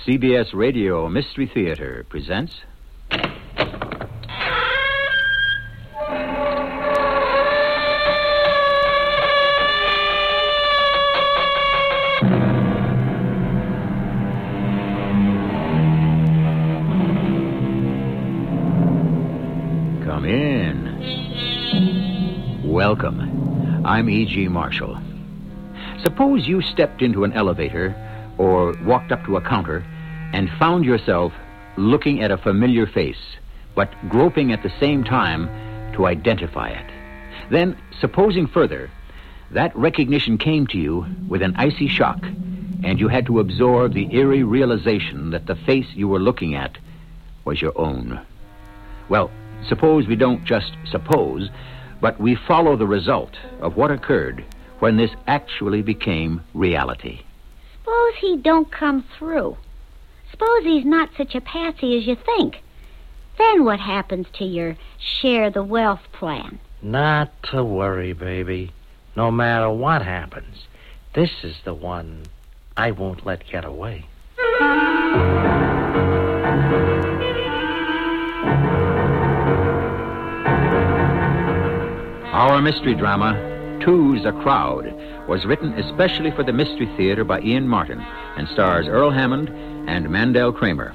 CBS Radio Mystery Theater presents... Come in. Welcome. I'm E.G. Marshall. Suppose you stepped into an elevator or walked up to a counter and found yourself looking at a familiar face, but groping at the same time to identify it. Then, supposing further, that recognition came to you with an icy shock, and you had to absorb the eerie realization that the face you were looking at was your own. Well, suppose we don't just suppose, but we follow the result of what occurred when this actually became reality. Suppose he don't come through. Suppose he's not such a patsy as you think. Then what happens to your share the wealth plan? Not to worry, baby. No matter what happens, this is the one I won't let get away. Our mystery drama, Two's a Crowd, was written especially for the Mystery Theater by Ian Martin and stars Earl Hammond and Mandel Kramer.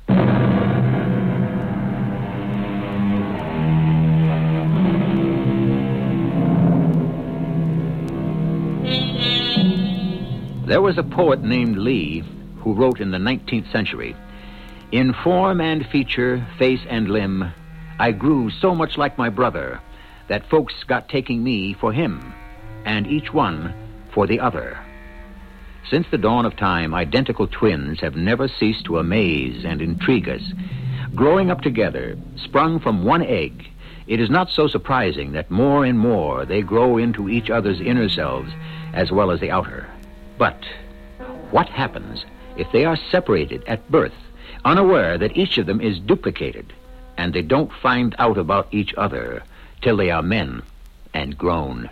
There was a poet named Lee who wrote in the 19th century, "In form and feature, face and limb, I grew so much like my brother that folks got taking me for him, and each one for the other." Since the dawn of time, identical twins have never ceased to amaze and intrigue us. Growing up together, sprung from one egg, it is not so surprising that more and more they grow into each other's inner selves as well as the outer. But what happens if they are separated at birth, unaware that each of them is duplicated, and they don't find out about each other till they are men and grown?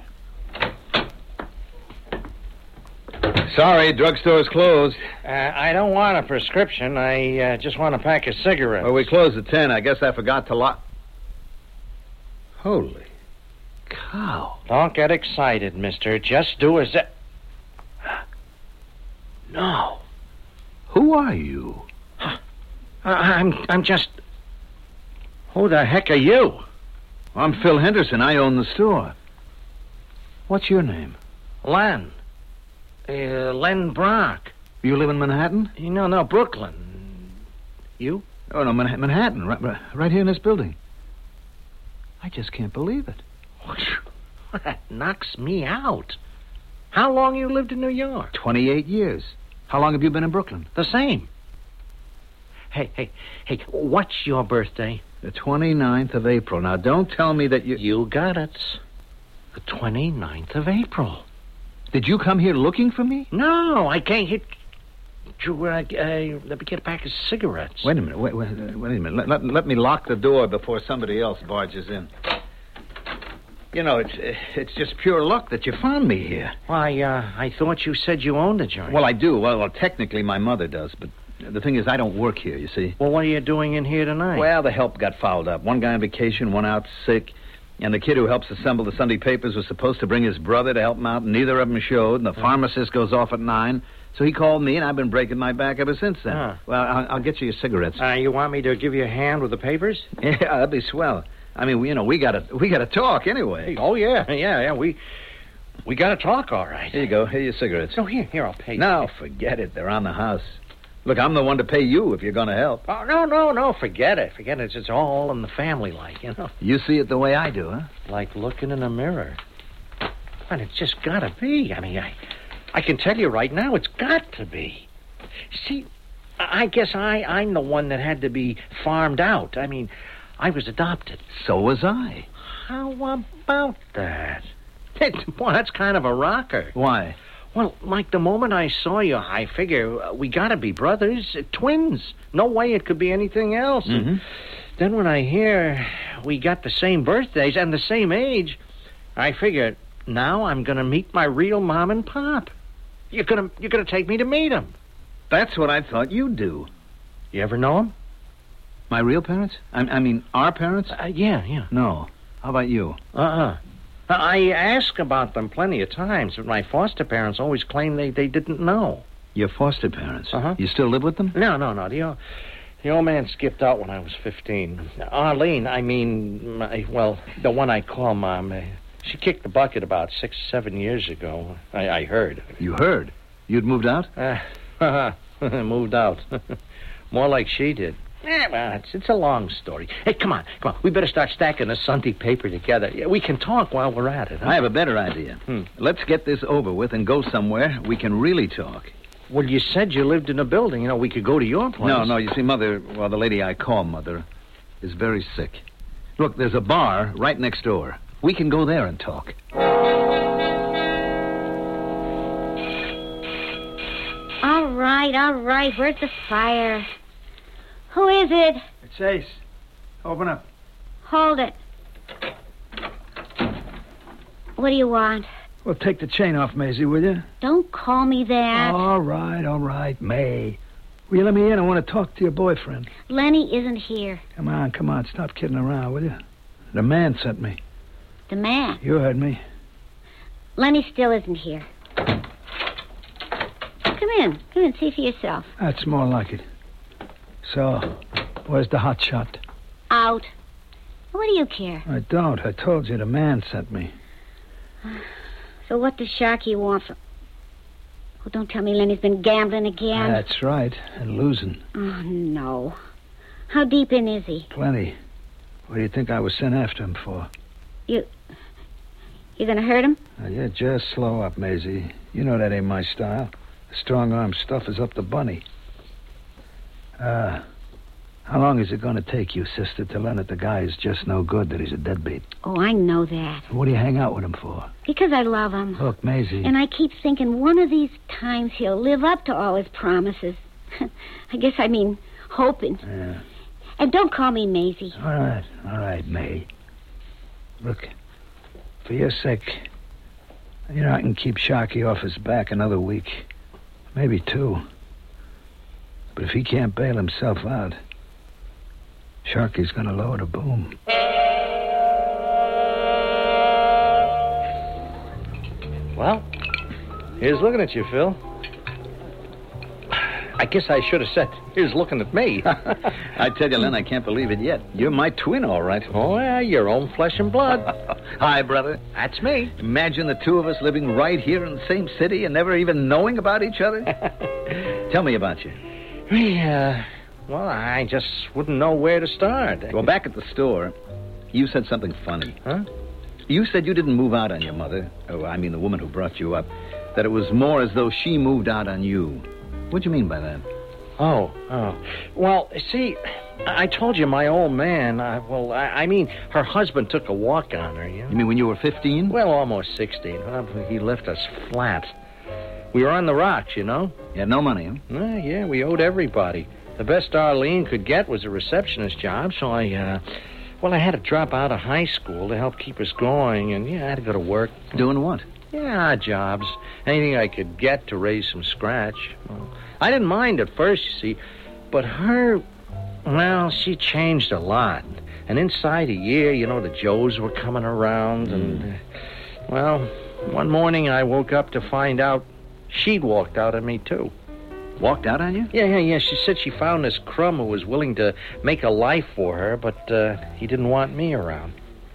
Sorry, drugstore's closed. I don't want a prescription. I just want a pack of cigarettes. Well, we closed at 10. I guess I forgot to lock... Holy cow. Don't get excited, mister. Just do as... No. Who are you? I'm just... Who the heck are you? I'm Phil Henderson. I own the store. What's your name? Len. Len Brock. You live in Manhattan? No, Brooklyn. You? Oh, no, Manhattan. Right here in this building. I just can't believe it. That knocks me out. How long you lived in New York? 28 years. How long have you been in Brooklyn? The same. Hey, what's your birthday? The 29th of April. Now, don't tell me that you... You got it. The 29th of April. Did you come here looking for me? No, I can't hit... Let me get a pack of cigarettes. Wait a minute. Wait a minute. Let me lock the door before somebody else barges in. You know, it's just pure luck that you found me here. Why, I thought you said you owned the joint. Well, I do. Well, technically my mother does, but the thing is I don't work here, you see. Well, what are you doing in here tonight? Well, the help got fouled up. One guy on vacation, one out sick, and the kid who helps assemble the Sunday papers was supposed to bring his brother to help him out, and neither of them showed, and the pharmacist goes off at 9, so he called me, and I've been breaking my back ever since then. Well, I'll get you your cigarettes. You want me to give you a hand with the papers? Yeah, that'd be swell. I mean, we gotta talk anyway. Oh, yeah. We gotta talk, all right. Here you go. Here are your cigarettes. Oh, here, I'll pay you. No, forget it. They're on the house. Look, I'm the one to pay you if you're going to help. Oh, no, forget it. It's all in the family, you know. You see it the way I do, huh? Like looking in a mirror. But it's just gotta be. I mean, I can tell you right now, it's got to be. See, I guess I'm the one that had to be farmed out. I mean, I was adopted. So was I. How about that? Boy, that's kind of a rocker. Why? Well, like the moment I saw you, I figure we gotta be brothers, twins. No way it could be anything else. Mm-hmm. And then when I hear we got the same birthdays and the same age, I figure now I'm gonna meet my real mom and pop. You're gonna take me to meet them. That's what I thought you'd do. You ever know him? My real parents? I mean, our parents? Yeah. No. How about you? I asked about them plenty of times, but my foster parents always claimed they didn't know. Your foster parents? Uh-huh. You still live with them? No. The old man skipped out when I was 15. Arlene, the one I call Mom, she kicked the bucket about 6 or 7 years ago. I heard. You heard? You'd moved out? Moved out. More like she did. Well, it's a long story. Hey, come on. We better start stacking the Sunday paper together. We can talk while we're at it. Huh? I have a better idea. Let's get this over with and go somewhere we can really talk. Well, you said you lived in a building. We could go to your place. No. You see, Mother, the lady I call Mother, is very sick. Look, there's a bar right next door. We can go there and talk. All right. Where's the fire? Who is it? It's Ace. Open up. Hold it. What do you want? Well, take the chain off, Maisie, will you? Don't call me that. All right, May. Will you let me in? I want to talk to your boyfriend. Lenny isn't here. Come on. Stop kidding around, will you? The man sent me. The man? You heard me. Lenny still isn't here. Come in, see for yourself. That's more like it. So, where's the hot shot? Out. What do you care? I don't. I told you the man sent me. So what does Sharky want from... Oh, don't tell me Lenny's been gambling again. That's right, and losing. Oh, no. How deep in is he? Plenty. What do you think I was sent after him for? You gonna hurt him? Now, yeah, just slow up, Maisie. You know that ain't my style. The strong-arm stuff is up the bunny. How long is it going to take you, sister, to learn that the guy is just no good, that he's a deadbeat? Oh, I know that. What do you hang out with him for? Because I love him. Look, Maisie... And I keep thinking one of these times he'll live up to all his promises. I guess I mean hoping. Yeah. And don't call me Maisie. All right, May. Look, for your sake, I can keep Sharky off his back another week. Maybe 2. But if he can't bail himself out, Sharky's going to lower the boom. Well, here's looking at you, Phil. I guess I should have said, here's looking at me. I tell you, Len, I can't believe it yet. You're my twin, all right. Oh, yeah, your own flesh and blood. Hi, brother. That's me. Imagine the two of us living right here in the same city and never even knowing about each other. Tell me about you. Well, I just wouldn't know where to start. Well, back at the store, you said something funny. Huh? You said you didn't move out on your mother. Oh, I mean the woman who brought you up. That it was more as though she moved out on you. What'd you mean by that? Oh. Well, see, I told you my old man, I mean, her husband took a walk on her, You mean when you were 15? Well, almost 16. He left us flat. We were on the rocks, You had no money, huh? Yeah, we owed everybody. The best Arlene could get was a receptionist job, so I had to drop out of high school to help keep us going, and, I had to go to work. Doing what? Yeah, jobs. Anything I could get to raise some scratch. Well, I didn't mind at first, you see, but her, she changed a lot. And inside a year, the Joes were coming around, and, one morning I woke up to find out she'd walked out on me, too. Walked out on you? Yeah. She said she found this crumb who was willing to make a life for her, but he didn't want me around.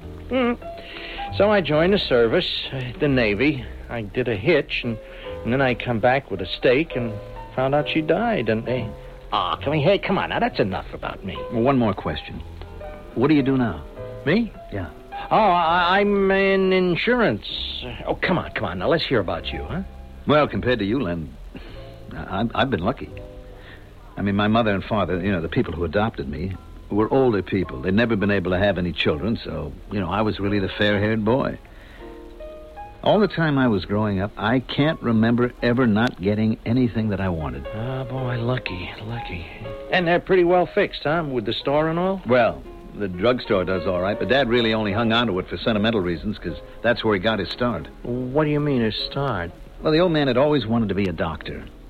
So I joined the service, the Navy. I did a hitch, and then I come back with a stake and found out she died. And come on, now that's enough about me. Well, one more question. What do you do now? Me? Yeah. Oh, I'm in insurance. Oh, come on. Now let's hear about you, huh? Well, compared to you, Len, I've been lucky. I mean, my mother and father, the people who adopted me, were older people. They'd never been able to have any children, so, I was really the fair-haired boy. All the time I was growing up, I can't remember ever not getting anything that I wanted. Oh, boy, lucky. And they're pretty well fixed, huh, with the store and all? Well, the drugstore does all right, but Dad really only hung on to it for sentimental reasons, because that's where he got his start. What do you mean, his start? Well, the old man had always wanted to be a doctor.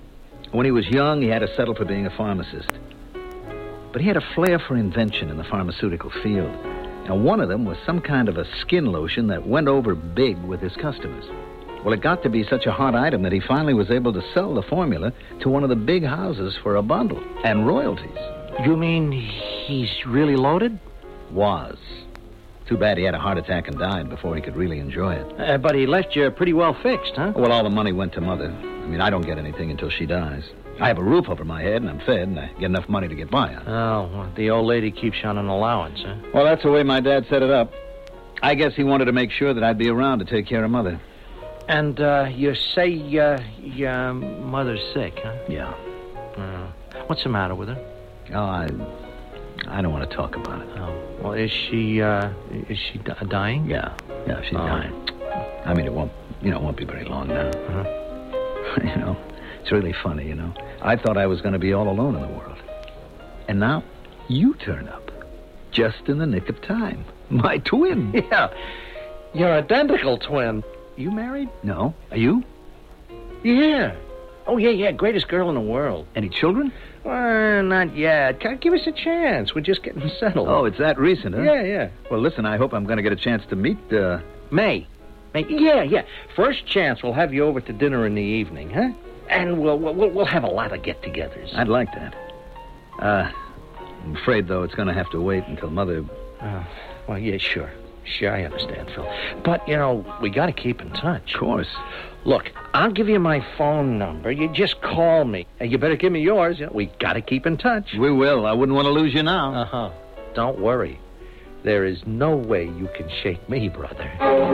When he was young, he had to settle for being a pharmacist. But he had a flair for invention in the pharmaceutical field. And one of them was some kind of a skin lotion that went over big with his customers. Well, it got to be such a hot item that he finally was able to sell the formula to one of the big houses for a bundle and royalties. You mean he's really loaded? Was. Too bad he had a heart attack and died before he could really enjoy it. But he left you pretty well fixed, huh? Well, all the money went to Mother. I mean, I don't get anything until she dies. I have a roof over my head, and I'm fed, and I get enough money to get by on. Oh, well, the old lady keeps you on an allowance, huh? Well, that's the way my dad set it up. I guess he wanted to make sure that I'd be around to take care of Mother. And you say your mother's sick, huh? Yeah. What's the matter with her? Oh, I don't want to talk about it. Oh, well, is she dying? Yeah, she's dying. I mean, it won't be very long now. Uh-huh. It's really funny, I thought I was going to be all alone in the world. And now, you turn up. Just in the nick of time. My twin. Yeah, your identical twin. You married? No. Are you? Yeah. Oh, yeah, greatest girl in the world. Any children? Not yet. Give us a chance. We're just getting settled. Oh, it's that recent, huh? Yeah. Well, listen, I hope I'm going to get a chance to meet, May. Yeah. First chance we'll have you over to dinner in the evening, huh? And we'll have a lot of get-togethers. I'd like that. I'm afraid, though, it's going to have to wait until Mother... Well, yeah, sure. Sure, I understand, Phil. But, we got to keep in touch. Of course. Look, I'll give you my phone number. You just call me. And you better give me yours. We got to keep in touch. We will. I wouldn't want to lose you now. Uh-huh. Don't worry. There is no way you can shake me, brother.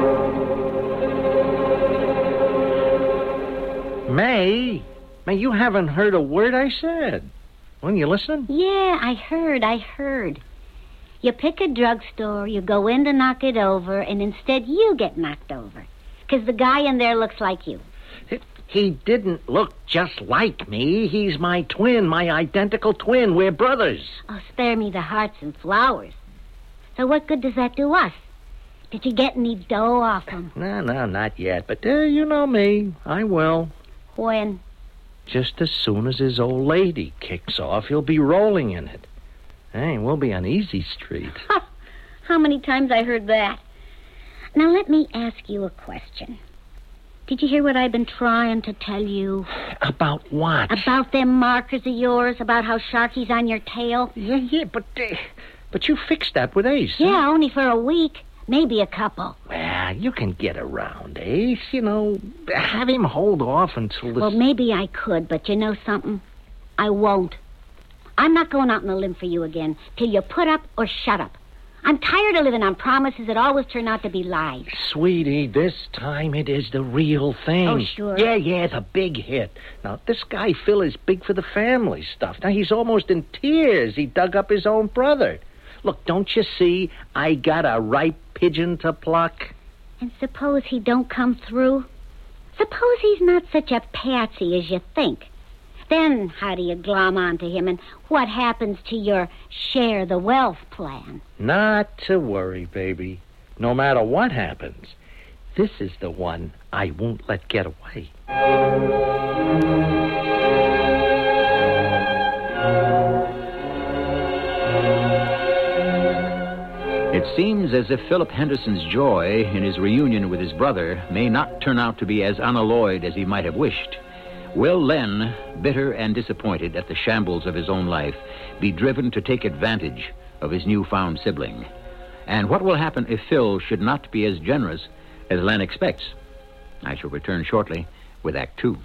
May, you haven't heard a word I said. When you listening? Yeah, I heard. You pick a drugstore, you go in to knock it over, and instead you get knocked over. Because the guy in there looks like you. He didn't look just like me. He's my twin, my identical twin. We're brothers. Oh, spare me the hearts and flowers. So what good does that do us? Did you get any dough off him? No, not yet. But you know me. I will. When? Just as soon as his old lady kicks off, he'll be rolling in it. Hey, we'll be on Easy Street. How many times I heard that? Now, let me ask you a question. Did you hear what I've been trying to tell you? About what? About them markers of yours, about how Sharky's on your tail? Yeah, but you fixed that with Ace. Yeah, huh? only for a week. Maybe a couple. Well, you can get around Ace, Have him hold off until this... Well, maybe I could, but you know something? I won't. I'm not going out on a limb for you again till you put up or shut up. I'm tired of living on promises that always turn out to be lies. Sweetie, this time it is the real thing. Oh, sure. Yeah, the big hit. Now, this guy, Phil, is big for the family stuff. Now, he's almost in tears. He dug up his own brother. Look, don't you see? I got a ripe pigeon to pluck. And suppose he don't come through? Suppose he's not such a patsy as you think. Then how do you glom onto him, and what happens to your share the wealth plan? Not to worry, baby. No matter what happens, this is the one I won't let get away. It seems as if Philip Henderson's joy in his reunion with his brother may not turn out to be as unalloyed as he might have wished. Will Len, bitter and disappointed at the shambles of his own life, be driven to take advantage of his newfound sibling? And what will happen if Phil should not be as generous as Len expects? I shall return shortly with Act 2.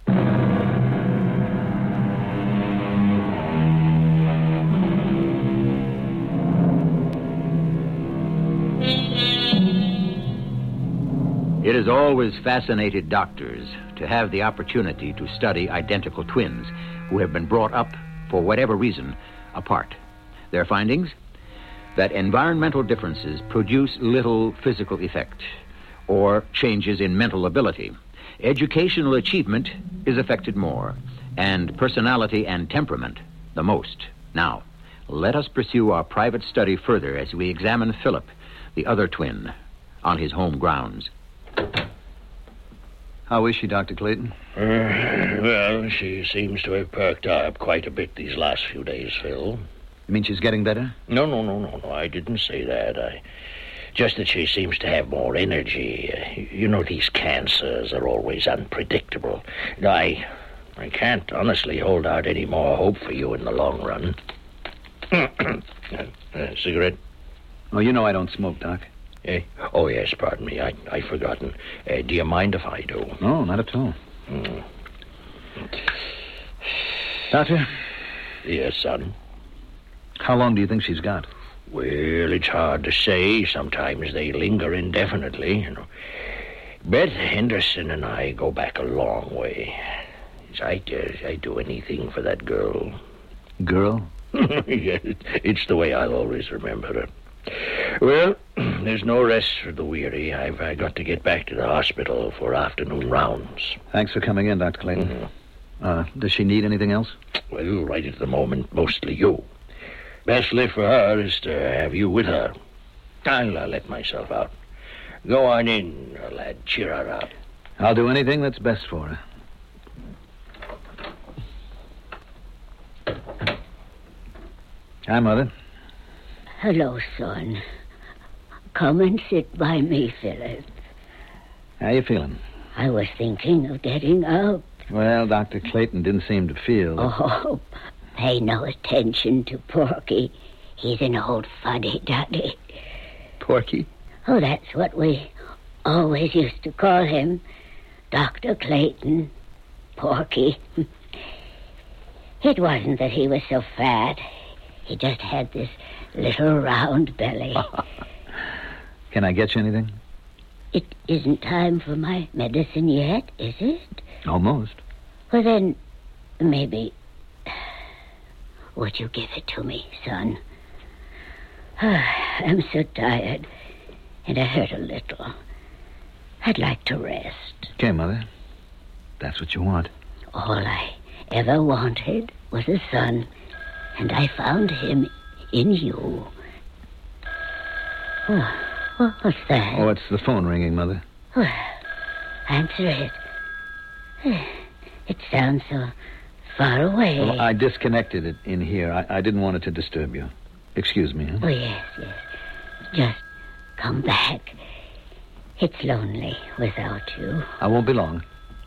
It has always fascinated doctors to have the opportunity to study identical twins who have been brought up, for whatever reason, apart. Their findings? That environmental differences produce little physical effect or changes in mental ability. Educational achievement is affected more, and personality and temperament the most. Now, let us pursue our private study further as we examine Philip, the other twin, on his home grounds. How is she, Dr. Clayton? Well, she seems to have perked up quite a bit these last few days, Phil. You mean she's getting better? No. I didn't say that. Just that she seems to have more energy. You know, these cancers are always unpredictable. I can't honestly hold out any more hope for you in the long run. Cigarette? Oh, you know I don't smoke, Doc. Eh? Oh, yes, pardon me. I've forgotten. Do you mind if I do? No, not at all. Doctor? Yes, son? How long do you think she's got? Well, it's hard to say. Sometimes they linger indefinitely, you know. Beth Henderson and I go back a long way. I'd do anything for that girl. Girl? Yes, it's the way I'll always remember her. Well, there's no rest for the weary. I've got to get back to the hospital for afternoon rounds. Thanks for coming in, Dr. Clayton. Does she need anything else? Well, right at the moment, mostly you. Best lift for her is to have you with her. I'll let myself out. Go on in, lad. Cheer her up. I'll do anything that's best for her. Hi, Mother. Hello, son. Come and sit by me, Philip. How you feeling? I was thinking of getting up. Well, Dr. Clayton didn't seem to feel... Oh, pay no attention to Porky. He's an old fuddy-duddy. Porky? Oh, that's what we always used to call him. Dr. Clayton. Porky. It wasn't that he was so fat. He just had this little round belly. Can I get you anything? It isn't time for my medicine yet, is it? Almost. Well, then, maybe... Would you give it to me, son? I'm so tired, and I hurt a little. I'd like to rest. Okay, Mother. That's what you want. All I ever wanted was a son, and I found him in you. Oh, what's that? Oh, it's the phone ringing, Mother. Well, answer it. It sounds so far away. Well, I disconnected it in here. I didn't want it to disturb you. Excuse me, huh? Oh, yes. Just come back. It's lonely without you. I won't be long.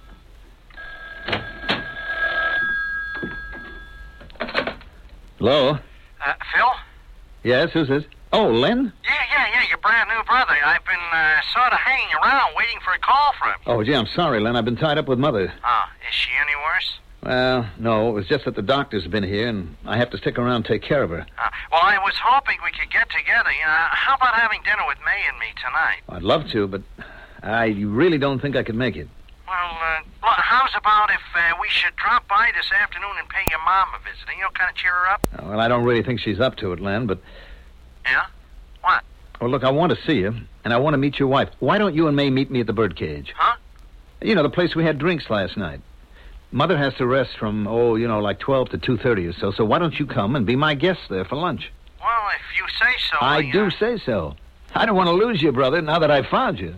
Hello? Phil? Yes, who's this? Oh, Len? Yeah, your brand new brother. I've been sort of hanging around waiting for a call from him. Oh, gee, I'm sorry, Len. I've been tied up with Mother. Oh, is she any worse? Well, no, it was just that the doctor's been here, and I have to stick around and take care of her. Well, I was hoping we could get together. How about having dinner with May and me tonight? I'd love to, but I really don't think I could make it. Well, how's about if we should drop by this afternoon and pay your mom a visit? Kind of cheer her up? Well, I don't really think she's up to it, Len, but... Yeah? What? Well, look, I want to see you, and I want to meet your wife. Why don't you and May meet me at the Birdcage? Huh? You know, the place we had drinks last night. Mother has to rest from, like 12 to 2:30 or so, so why don't you come and be my guest there for lunch? Well, if you say so... I do say so. I don't want to lose you, brother, now that I've found you.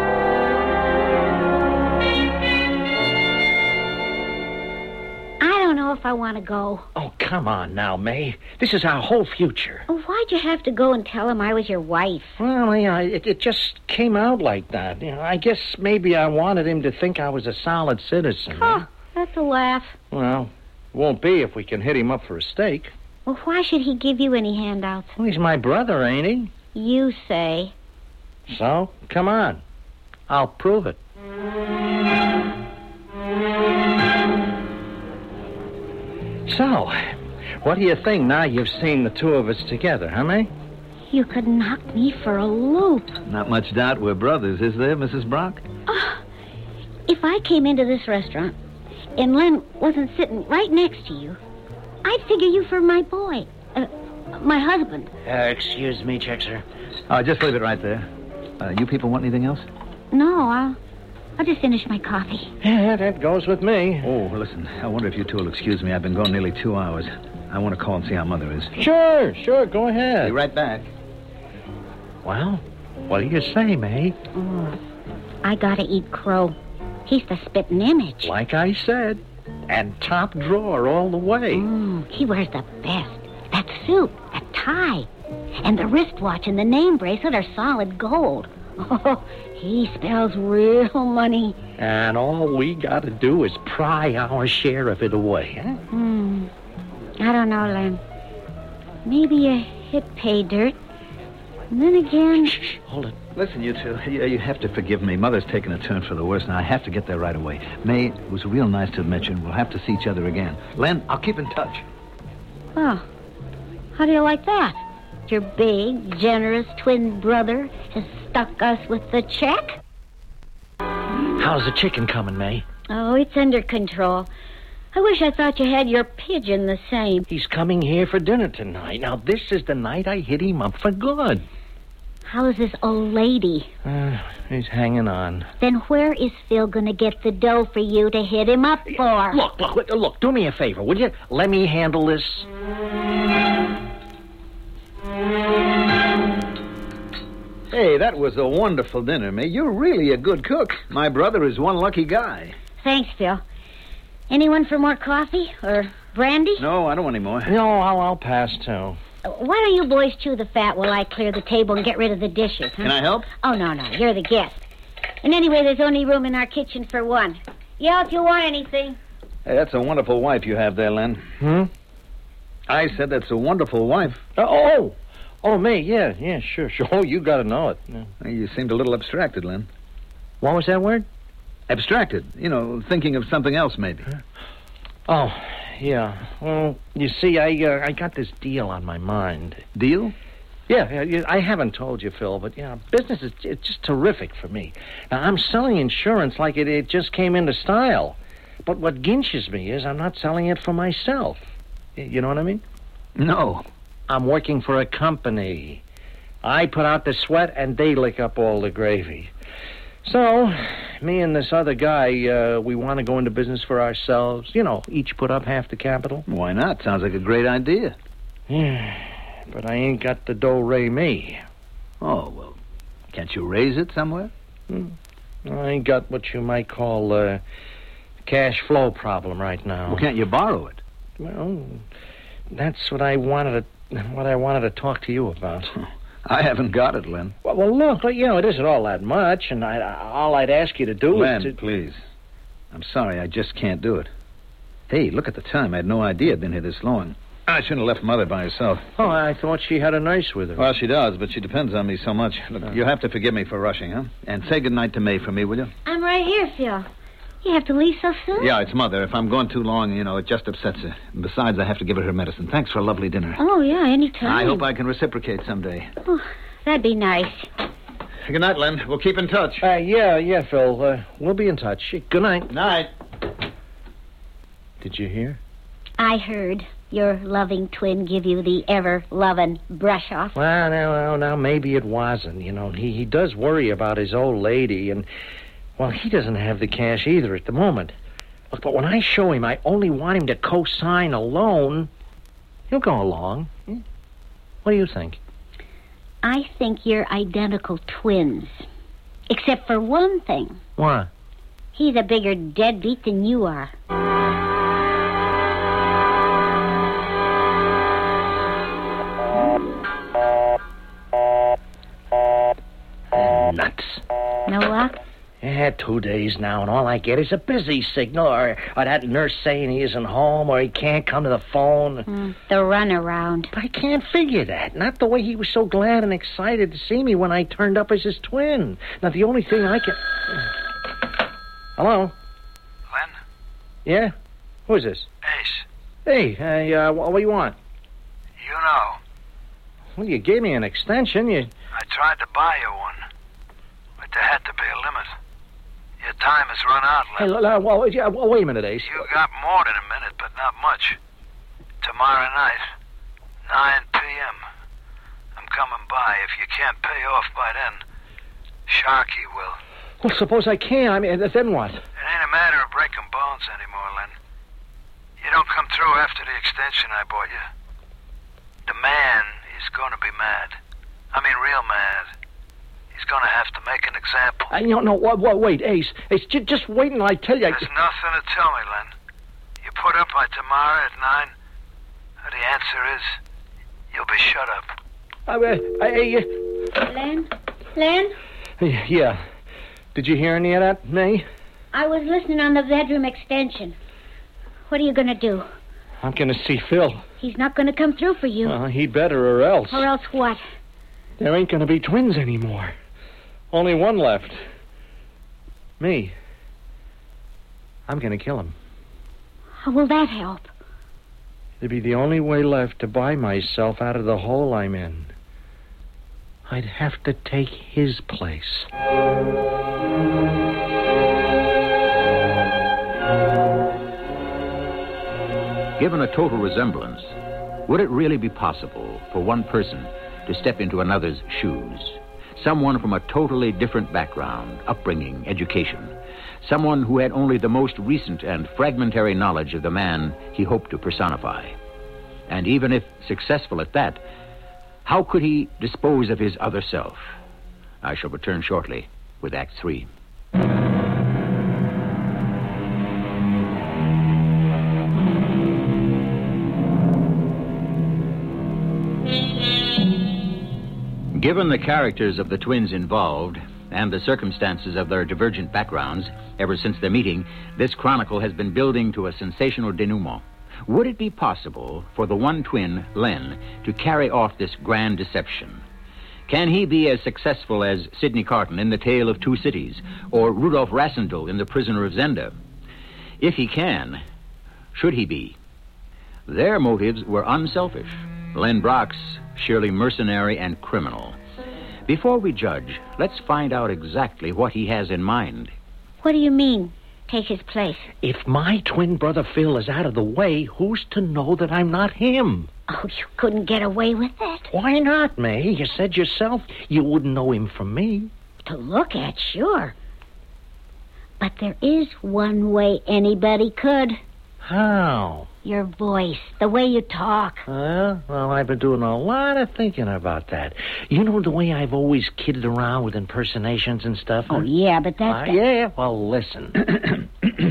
I don't know if I want to go. Oh, come on now, May. This is our whole future. Oh, why'd you have to go and tell him I was your wife? Well, it just came out like that. I guess maybe I wanted him to think I was a solid citizen. Oh, that's a laugh. Well, won't be if we can hit him up for a steak. Well, why should he give you any handouts? Well, he's my brother, ain't he? You say. So, come on. I'll prove it. So, what do you think now you've seen the two of us together, huh, May? You could knock me for a loop. Not much doubt we're brothers, is there, Mrs. Brock? If I came into this restaurant and Len wasn't sitting right next to you, I'd figure you for my boy. My husband. Excuse me, Chexer. Just leave it right there. You people want anything else? No, I'll just finish my coffee. Yeah, that goes with me. Oh, listen, I wonder if you two will excuse me. I've been gone nearly 2 hours. I want to call and see how Mother is. Sure, go ahead. Be right back. Well, what do you say, May? Oh, I gotta eat crow. He's the spitting image. Like I said. And top drawer all the way. He wears the best. That suit, that tie, and the wristwatch and the name bracelet are solid gold. Oh, he spells real money. And all we got to do is pry our share of it away, huh? I don't know, Len. Maybe a hit pay dirt. And then again... Shh, hold it. Listen, you two, you have to forgive me. Mother's taken a turn for the worse, and I have to get there right away. May, it was real nice to meet you, and we'll have to see each other again. Len, I'll keep in touch. Oh, how do you like that? Your big, generous twin brother has stuck us with the check? How's the chicken coming, May? Oh, it's under control. I wish I thought you had your pigeon the same. He's coming here for dinner tonight. Now, this is the night I hit him up for good. How is this old lady? He's hanging on. Then where is Phil going to get the dough for you to hit him up for? Look, do me a favor, will you? Let me handle this. Hey, that was a wonderful dinner, May. You're really a good cook. My brother is one lucky guy. Thanks, Phil. Anyone for more coffee or brandy? No, I don't want any more. No, I'll pass, too. Why don't you boys chew the fat while I clear the table and get rid of the dishes, huh? Can I help? Oh, no, you're the guest. And anyway, there's only room in our kitchen for one. Yell if you want anything. Hey, that's a wonderful wife you have there, Len. I said that's a wonderful wife. Oh, me, yeah, sure. Oh, you got to know it. Yeah. You seemed a little abstracted, Len. What was that word? Abstracted. You know, thinking of something else, maybe. Oh, yeah. Well, you see, I got this deal on my mind. Deal? Yeah, I haven't told you, Phil, but, business is it's just terrific for me. Now, I'm selling insurance like it just came into style. But what ginches me is I'm not selling it for myself. You know what I mean? No. I'm working for a company. I put out the sweat, and they lick up all the gravy. So, me and this other guy, we want to go into business for ourselves. You know, each put up half the capital. Why not? Sounds like a great idea. Yeah, but I ain't got the do-re me. Oh, well, can't you raise it somewhere? I ain't got what you might call a cash flow problem right now. Well, can't you borrow it? Well, that's what I wanted to talk to you about. I haven't got it, Len. Well, look, it isn't all that much, and all I'd ask you to do Len, is... please. I'm sorry, I just can't do it. Hey, look at the time. I had no idea I'd been here this long. I shouldn't have left Mother by herself. Oh, I thought she had a nurse with her. Well, she does, but she depends on me so much. Look, you'll have to forgive me for rushing, huh? And say goodnight to May for me, will you? I'm right here, Phil. You have to leave so soon? Yeah, it's Mother. If I'm going too long, it just upsets her. And besides, I have to give her medicine. Thanks for a lovely dinner. Oh, yeah, anytime. I hope I can reciprocate someday. Oh, that'd be nice. Good night, Len. We'll keep in touch. Yeah, Phil. We'll be in touch. Good night. Night. Did you hear? I heard your loving twin give you the ever-loving brush-off. Well, now, maybe it wasn't. He does worry about his old lady, and... Well, he doesn't have the cash either at the moment. Look, but when I show him I only want him to co-sign a loan, he'll go along. What do you think? I think you're identical twins. Except for one thing. What? He's a bigger deadbeat than you are. Nuts. No luck? Yeah, 2 days now, and all I get is a busy signal, or that nurse saying he isn't home, or he can't come to the phone. The runaround. But I can't figure that. Not the way he was so glad and excited to see me when I turned up as his twin. Now, the only thing I can... Hello? Len? Yeah? Who is this? Ace. Hey, what do you want? You know. Well, you gave me an extension. I tried to buy you one. But there had to be a limit. Your time has run out, Len. Hey, wait a minute, Ace. You got more than a minute, but not much. Tomorrow night, 9 p.m. I'm coming by. If you can't pay off by then, Sharky will. Well, suppose I can. I mean, then what? It ain't a matter of breaking bones anymore, Len. You don't come through after the extension I bought you. The man is going to be mad. I mean, real mad. He's going to have to make an example. No, wait, Ace. Just wait until I tell you. There's nothing to tell me, Len. You put up by tomorrow at 9? The answer is, you'll be shut up. Len? Yeah. Did you hear any of that, May? I was listening on the bedroom extension. What are you going to do? I'm going to see Phil. He's not going to come through for you. He'd better, or else. Or else what? There ain't going to be twins anymore. Only one left. Me. I'm going to kill him. How will that help? It'd be the only way left to buy myself out of the hole I'm in. I'd have to take his place. Given a total resemblance, would it really be possible for one person to step into another's shoes? Someone from a totally different background, upbringing, education. Someone who had only the most recent and fragmentary knowledge of the man he hoped to personify. And even if successful at that, how could he dispose of his other self? I shall return shortly with Act 3. Given the characters of the twins involved and the circumstances of their divergent backgrounds, ever since their meeting, this chronicle has been building to a sensational denouement. Would it be possible for the one twin, Len, to carry off this grand deception? Can he be as successful as Sidney Carton in The Tale of Two Cities or Rudolf Rassendyll in The Prisoner of Zenda? If he can, should he be? Their motives were unselfish. Len Brock's sheerly mercenary and criminal. Before we judge, let's find out exactly what he has in mind. What do you mean, take his place? If my twin brother Phil is out of the way, who's to know that I'm not him? Oh, you couldn't get away with that. Why not, May? You said yourself you wouldn't know him from me. To look at, sure. But there is one way anybody could. How? Your voice, the way you talk. Well, I've been doing a lot of thinking about that. You know the way I've always kidded around with impersonations and stuff? Oh, yeah, but that's... Yeah, well, listen.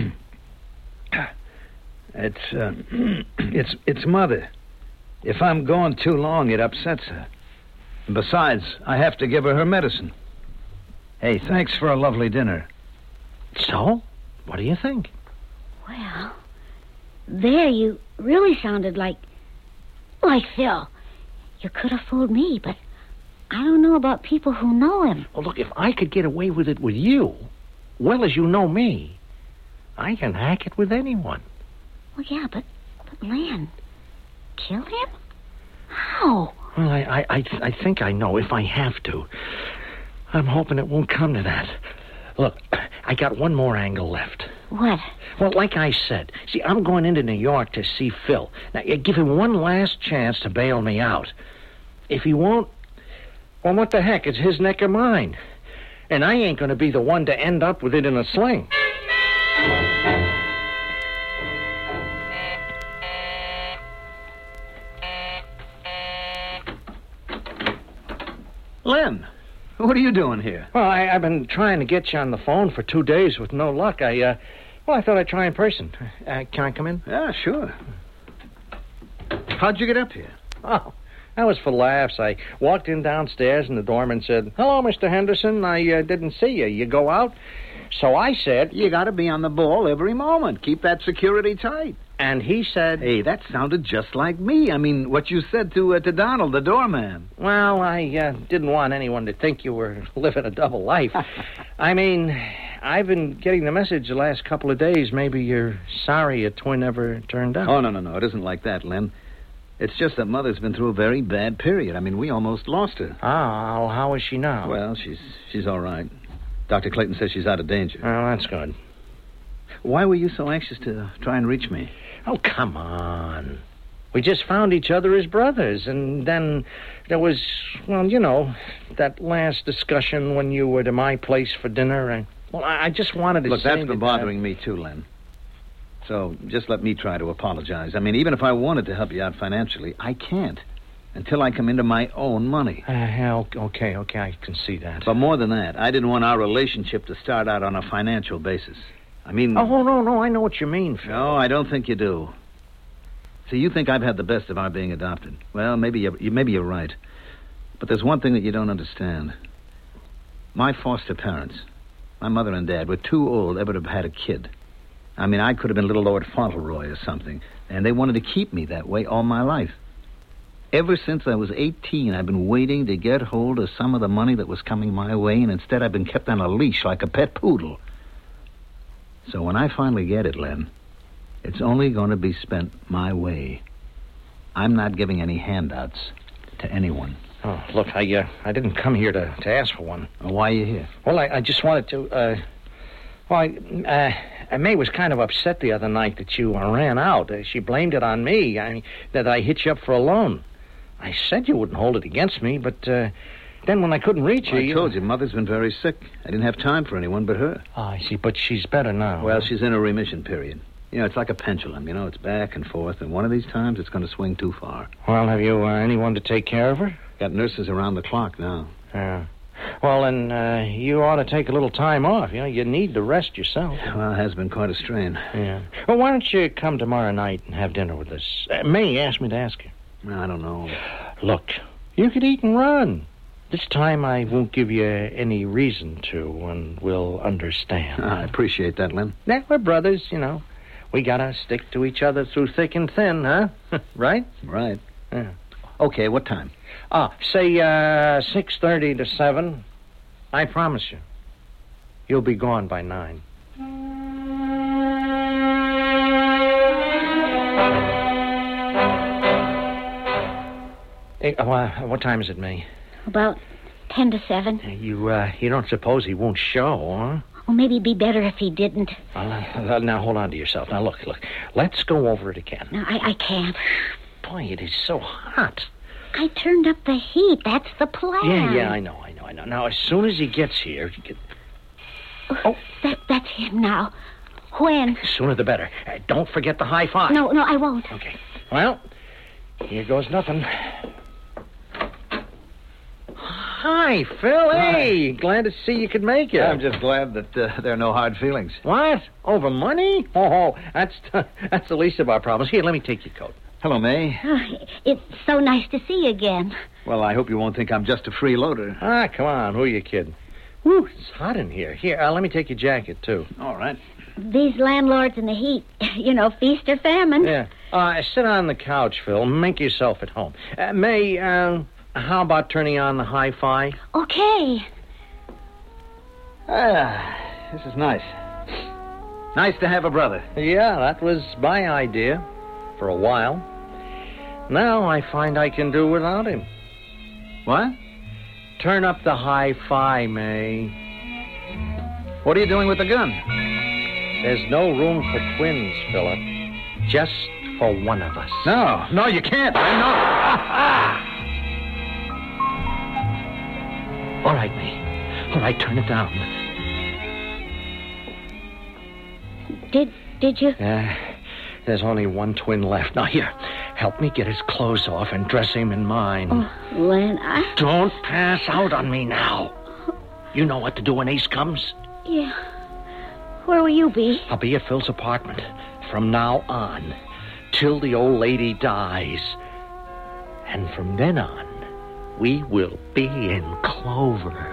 It's Mother. If I'm gone too long, it upsets her. And besides, I have to give her medicine. Hey, thanks for a lovely dinner. So, what do you think? Well, there you really sounded like Phil. You could have fooled me, but I don't know about people who know him. Well, look, if I could get away with it with you, well as you know me, I can hack it with anyone. Well, yeah, but Len, kill him? How? Well, I think I know if I have to. I'm hoping it won't come to that. Look, I got one more angle left. What? Well, like I said, see, I'm going into New York to see Phil. Now, you give him one last chance to bail me out. If he won't, well, what the heck? It's his neck or mine. And I ain't going to be the one to end up with it in a sling. Len, what are you doing here? Well, I've been trying to get you on the phone for 2 days with no luck. I thought I'd try in person. Can I come in? Yeah, sure. How'd you get up here? Oh, that was for laughs. I walked in downstairs and the doorman said, "Hello, Mr. Henderson. I didn't see you. You go out?" So I said, "You got to be on the ball every moment. Keep that security tight." And he said... Hey, that sounded just like me. I mean, what you said to Donald, the doorman. Well, I didn't want anyone to think you were living a double life. I mean, I've been getting the message the last couple of days. Maybe you're sorry a twin ever turned up. Oh, no. It isn't like that, Len. It's just that Mother's been through a very bad period. I mean, we almost lost her. Oh, how is she now? Well, she's all right. Dr. Clayton says she's out of danger. Oh, that's good. Why were you so anxious to try and reach me? Oh, come on. We just found each other as brothers, and then there was, well, you know, that last discussion when you were to my place for dinner. I just wanted to Look, say that's been bothering me too, Len. So just let me try to apologize. I mean, even if I wanted to help you out financially, I can't. until I come into my own money. Okay, I can see that. But more than that, I didn't want our relationship to start out on a financial basis. I mean... Oh, no, I know what you mean, Phil. No, I don't think you do. See, you think I've had the best of our being adopted. Well, maybe you're right. But there's one thing that you don't understand. My foster parents, my mother and dad, were too old ever to have had a kid. I mean, I could have been little Lord Fauntleroy or something, and they wanted to keep me that way all my life. Ever since I was 18, I've been waiting to get hold of some of the money that was coming my way, and instead I've been kept on a leash like a pet poodle. So when I finally get it, Len, it's only going to be spent my way. I'm not giving any handouts to anyone. Oh, look, I didn't come here to ask for one. Why are you here? Well, I just wanted to, May was kind of upset the other night that you ran out. She blamed it on me, that I hit you up for a loan. I said you wouldn't hold it against me, but then when I couldn't reach you... I told you, Mother's been very sick. I didn't have time for anyone but her. Oh, I see, but she's better now. Well, she's in a remission period. It's like a pendulum, it's back and forth, and one of these times it's going to swing too far. Well, have you anyone to take care of her? Got nurses around the clock now. Yeah. Well, then you ought to take a little time off. You need to rest yourself. Well, it has been quite a strain. Yeah. Well, why don't you come tomorrow night and have dinner with us? May asked me to ask you. I don't know. Look, you could eat and run. This time I won't give you any reason to, and we'll understand. I appreciate that, Len. Yeah, we're brothers, We gotta stick to each other through thick and thin, huh? Right? Right. Yeah. Okay, what time? Say 6:30 to 7. I promise you. You'll be gone by 9. Hey, what time is it, May? About 10 to 7. You don't suppose he won't show, huh? Well, maybe it'd be better if he didn't. Now, hold on to yourself. Now, look. Let's go over it again. No, I can't. Boy, it is so hot. I turned up the heat. That's the plan. Yeah, I know. Now, as soon as he gets here... Oh. That's him now. When? The sooner the better. Don't forget the high five. No, I won't. Okay. Well, here goes nothing. Hi, Phil. Hey, glad to see you could make it. I'm just glad that there are no hard feelings. What? Over money? Oh, that's the least of our problems. Here, let me take your coat. Hello, May. It's so nice to see you again. Well, I hope you won't think I'm just a freeloader. Come on. Who are you kidding? Whew, it's hot in here. Here, let me take your jacket, too. All right. These landlords in the heat, feast or famine. Yeah. Sit on the couch, Phil. Make yourself at home. May, how about turning on the hi-fi? Okay. This is nice. Nice to have a brother. Yeah, that was my idea for a while. Now I find I can do without him. What? Turn up the hi-fi, May. What are you doing with the gun? There's no room for twins, Philip. Just for one of us. No, you can't. All right, May. All right, turn it down. Did you? There's only one twin left. Now, here, help me get his clothes off and dress him in mine. Oh, Len, Don't pass out on me now. You know what to do when Ace comes? Yeah. Where will you be? I'll be at Phil's apartment from now on, till the old lady dies. And from then on, we will be in clover.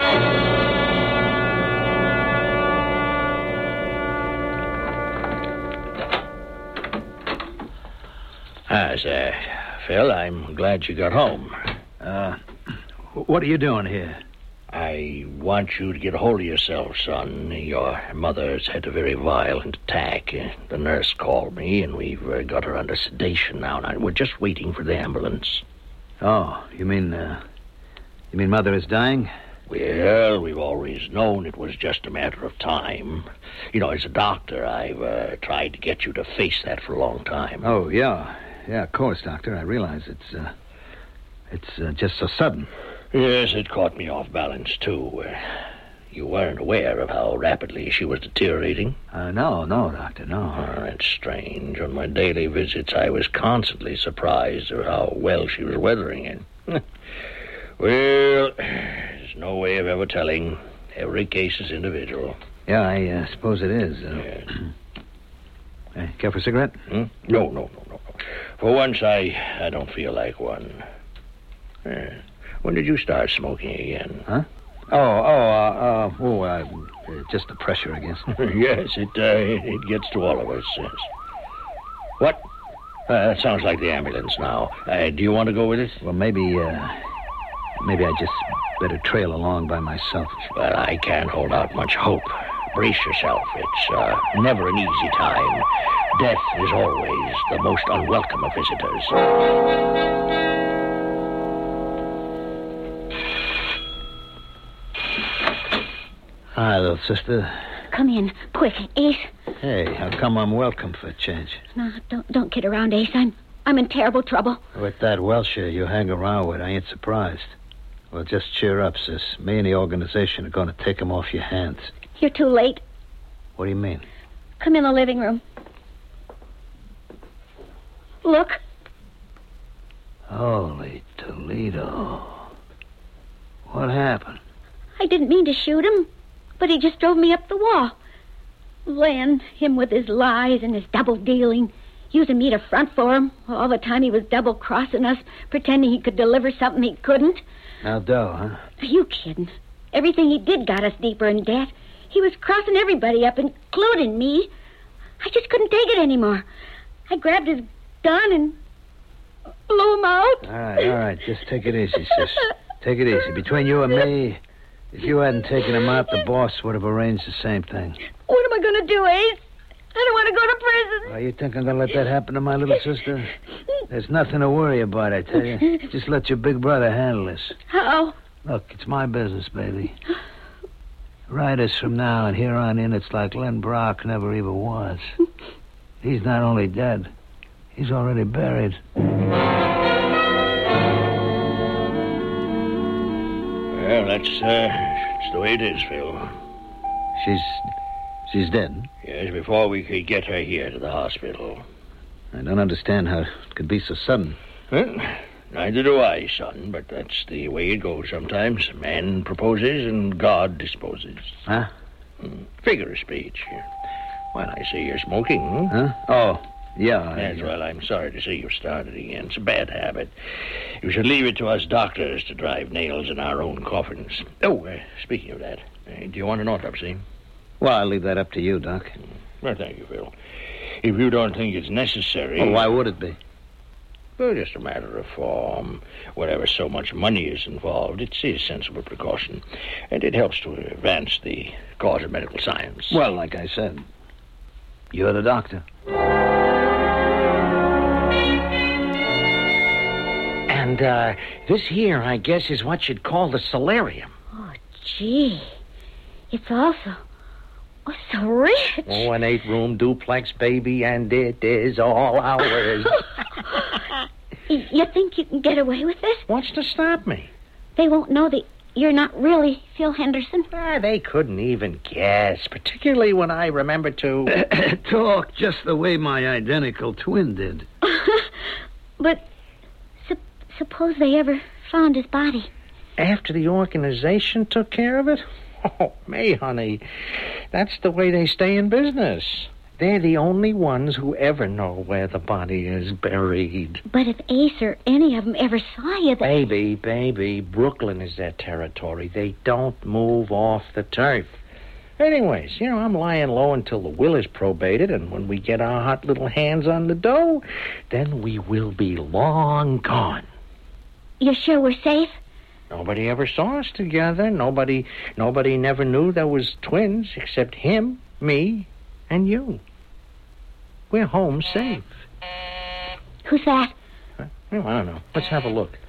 Phil, I'm glad you got home. What are you doing here? I want you to get a hold of yourself, son. Your mother's had a very violent attack. The nurse called me, and we've got her under sedation now. We're just waiting for the ambulance. Oh, you mean Mother is dying? Well, we've always known it was just a matter of time. As a doctor, I've tried to get you to face that for a long time. Oh, yeah. Yeah, of course, Doctor. I realize it's just so sudden. Yes, it caught me off balance, too. You weren't aware of how rapidly she was deteriorating? No, Doctor, no. Oh, that's strange. On my daily visits, I was constantly surprised at how well she was weathering it. Well, there's no way of ever telling. Every case is individual. Yeah, I suppose it is. Yes. Care for a cigarette? No. For once, I don't feel like one. When did you start smoking again? Huh? Just the pressure, I guess. Yes, it gets to all of us. Yes. What? That sounds like the ambulance now. Do you want to go with it? Well, maybe I just better trail along by myself. Well, I can't hold out much hope. Brace yourself. It's never an easy time. Death is always the most unwelcome of visitors. Hi, little sister. Come in, quick, Ace. Hey, how come I'm welcome for a change? No, don't kid around, Ace. I'm in terrible trouble. With that Welsher you hang around with, I ain't surprised. Well, just cheer up, sis. Me and the organization are going to take him off your hands. You're too late. What do you mean? Come in the living room. Look. Holy Toledo. What happened? I didn't mean to shoot him, but he just drove me up the wall. Len, him with his lies and his double-dealing, using me to front for him. All the time he was double-crossing us, pretending he could deliver something he couldn't. Now, Doe, huh? Are you kidding? Everything he did got us deeper in debt. He was crossing everybody up, including me. I just couldn't take it anymore. I grabbed his gun and blew him out. All right. Just take it easy, sis. Take it easy. Between you and me, if you hadn't taken him out, the boss would have arranged the same thing. What am I going to do, Ace? I don't want to go to prison. Oh, you think I'm going to let that happen to my little sister? There's nothing to worry about, I tell you. Just let your big brother handle this. How? Look, it's my business, baby. Right as from now and here on in, it's like Len Brock never even was. He's not only dead, he's already buried. Well, that's the way it is, Phil. She's dead? Yes, before we could get her here to the hospital. I don't understand how it could be so sudden. Well, neither do I, son, but that's the way it goes sometimes. Man proposes and God disposes. Huh? Figure of speech. Well, I see you're smoking. Huh? Oh, yeah. Yes, well, I'm sorry to see you've started again. It's a bad habit. You should leave it to us doctors to drive nails in our own coffins. Oh, speaking of that, do you want an autopsy? Well, I'll leave that up to you, Doc. Well, thank you, Phil. If you don't think it's necessary... Well, why would it be? Well, just a matter of form. Whenever so much money is involved, it's a sensible precaution. And it helps to advance the cause of medical science. Well, like I said, you're the doctor. And, this here, I guess, is what you'd call the solarium. Oh, gee. It's also... Oh, so rich. Oh, an 8-room duplex, baby, and it is all ours. You think you can get away with this? What's to stop me? They won't know that you're not really Phil Henderson. They couldn't even guess, particularly when I remember to... Talk just the way my identical twin did. But suppose they ever found his body. After the organization took care of it? Oh, May, honey, that's the way they stay in business. They're the only ones who ever know where the body is buried. But if Ace or any of them ever saw you... Baby, Brooklyn is their territory. They don't move off the turf. Anyways, I'm lying low until the will is probated, and when we get our hot little hands on the dough, then we will be long gone. You sure we're safe? Nobody ever saw us together. Nobody never knew there was twins except him, me, and you. We're home safe. Who's that? Well, I don't know. Let's have a look.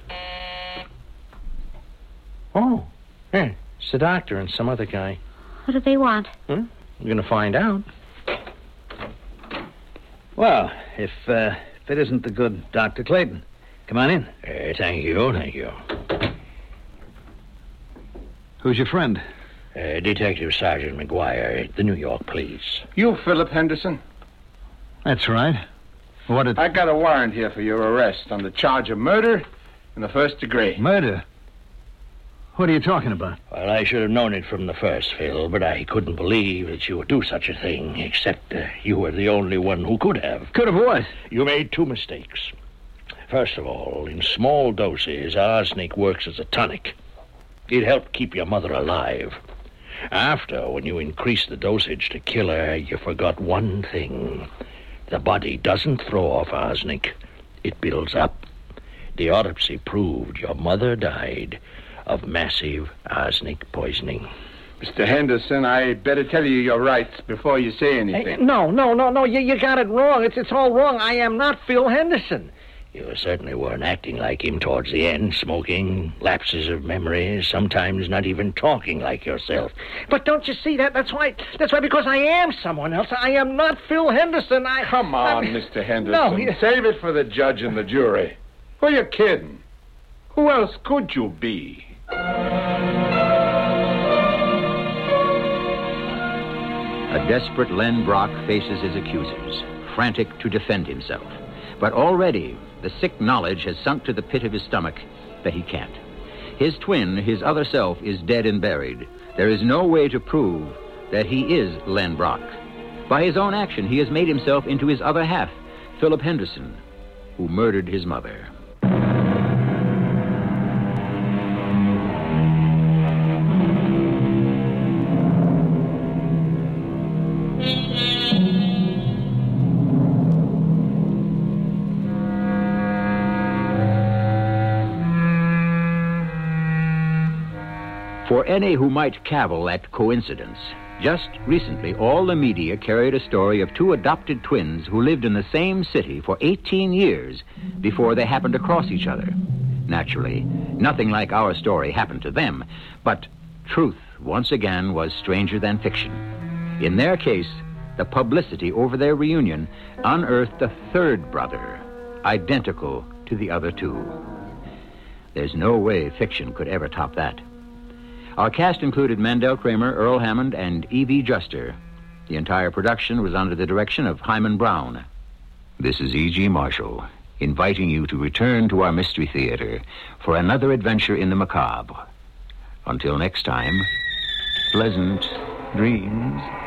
Oh, it's the doctor and some other guy. What do they want? We're going to find out. Well, if it isn't the good Dr. Clayton. Come on in. Thank you. Who's your friend? Detective Sergeant McGuire, the New York Police. You Philip Henderson? That's right. What did... I got a warrant here for your arrest on the charge of murder in the first degree. Murder? What are you talking about? Well, I should have known it from the first, Phil, but I couldn't believe that you would do such a thing, except you were the only one who could have. Could have what? You made two mistakes. First of all, in small doses, arsenic works as a tonic. It helped keep your mother alive. After, when you increased the dosage to kill her, you forgot one thing. The body doesn't throw off arsenic. It builds up. The autopsy proved your mother died of massive arsenic poisoning. Mr. Henderson, I better tell you your rights before you say anything. No. You got it wrong. It's all wrong. I am not Phil Henderson. You certainly weren't acting like him towards the end, smoking, lapses of memory, sometimes not even talking like yourself. But don't you see that? That's why, because I am someone else. I am not Phil Henderson. Come on, Mr. Henderson. No, save it for the judge and the jury. Who are you kidding? Who else could you be? A desperate Len Brock faces his accusers, frantic to defend himself. But already, the sick knowledge has sunk to the pit of his stomach that he can't. His twin, his other self, is dead and buried. There is no way to prove that he is Len Brock. By his own action, he has made himself into his other half, Philip Henderson, who murdered his mother. For any who might cavil at coincidence, just recently all the media carried a story of two adopted twins who lived in the same city for 18 years before they happened to cross each other. Naturally, nothing like our story happened to them, but truth once again was stranger than fiction. In their case, the publicity over their reunion unearthed a third brother, identical to the other two. There's no way fiction could ever top that. Our cast included Mandel Kramer, Earl Hammond, and E.V. Juster. The entire production was under the direction of Hyman Brown. This is E.G. Marshall, inviting you to return to our Mystery Theater for another adventure in the macabre. Until next time, pleasant dreams.